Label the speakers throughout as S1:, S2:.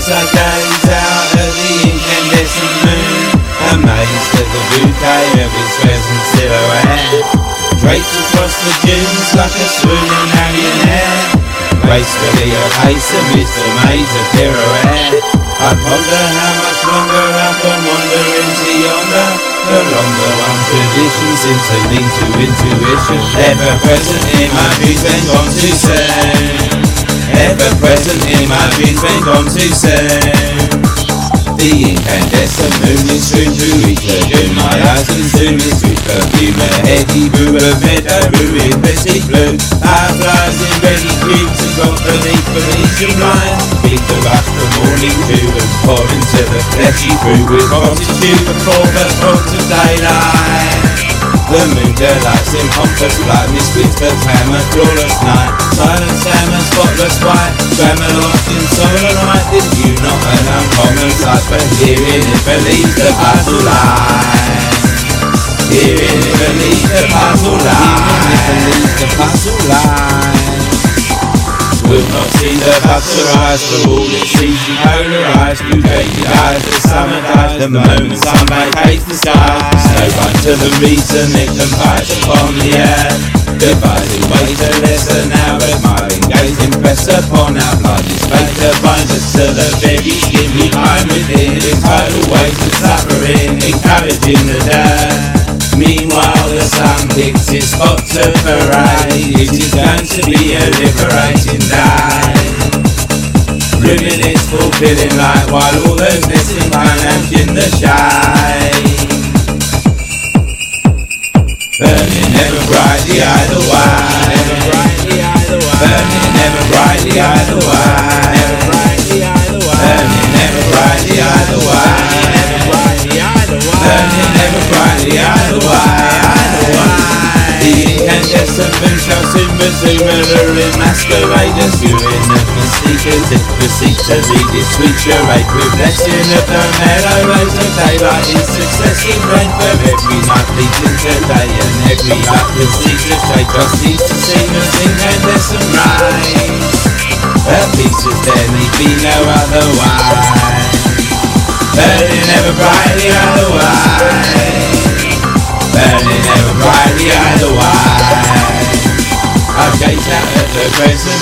S1: I gaze out at the incandescent moon, amazed at the bouquet of its present silhouette, draped across the dunes like a swooning marionette, gracefully a pace amidst a maze of pirouette. I ponder how much longer I can wander into yonder, along the one tradition seems to lead to intuition, ever present in my dreams when gone too soon, ever present in my dreams when gone too soon. The incandescent moon is soon to reach the dune, my eyes consume its sweet perfume, a heady brew of meadow brew in mystic blue, fireflies in ready cubes and got beneath Venetian blinds, beat the rush from morning dew and pour into the fleshy brew with fortitude before the throats of daylight. The moon delights in pompous light, Miss Whispers hammer, flawless night, silent salmon, spotless white, grammar lost in solar light. Did you not an uncommon sight, but herein it believes the puzzle lies, herein it believes the puzzle lies, herein it believes the puzzle lies. Will not see the butter rise, for all it sees you polarised, through jaded eyes, the summer dies, the moment sun vacates the sky, no run to the reason it compiles upon the earth, dividing way to lesser now, admiring gaze impress upon our bloody fate that binds us to the very skin we find within, entitled ways of suffering, encouraging the dirt. Meanwhile the sun picks its spot to parade, it is going to be a liberating day. Rimming its fulfilling light while all those nesting pineapps in the shade, burning ever brightly either way, burning ever brightly either way, burning ever brightly either way, burning ever brightly either way. The incandescent moon shall soon resume alluring masqueraders, viewing of mystique as it proceeds to lead its sweet charade, with blessing of the mellow rose of daylight in successive rain, for every night leads into day, and every eye proceeds to shade, just needs to sing as incandescent rays. Her peace is there need be no other way, burning ever brightly either way, burning ever brightly either way. I gaze out at the crescent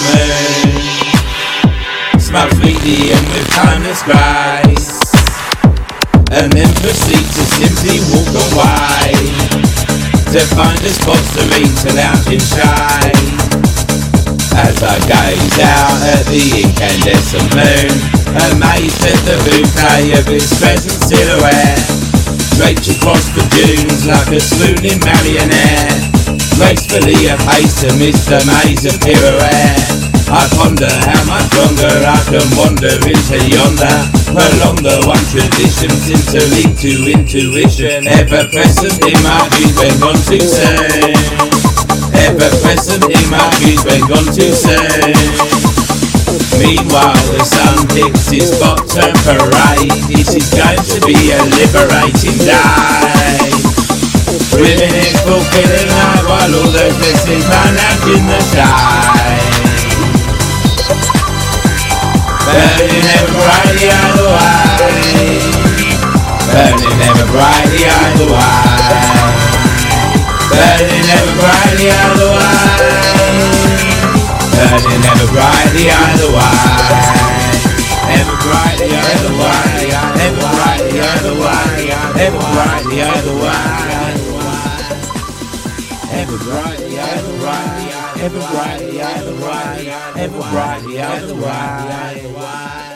S1: moon, smile sweetly and with timeless grace, and then proceed to simply walk away, to find a spot serene to lounge in shade. As I gaze out at the incandescent moon, amazed at the bouquet of its present silhouette, draped across the dunes like a swooning marionette, gracefully a pace amidst a maze of pirouette. I ponder how much longer I can wander into yonder, along the one tradition seems to lead to intuition, ever present in my dreams when gone too soon, ever present in my dreams when gone too soon. Meanwhile the sun picks its spot to parade, it is going to be a liberating day. Rimming its fulfilling light while all those blessings run out in the shade, burning ever brightly either way, burning ever brightly either way, burning ever brightly either way, burning ever brightly either way, ever brightly either way, ever brightly either way, ever brightly either way, ever brightly either way, ever brightly either way, ever brightly either way.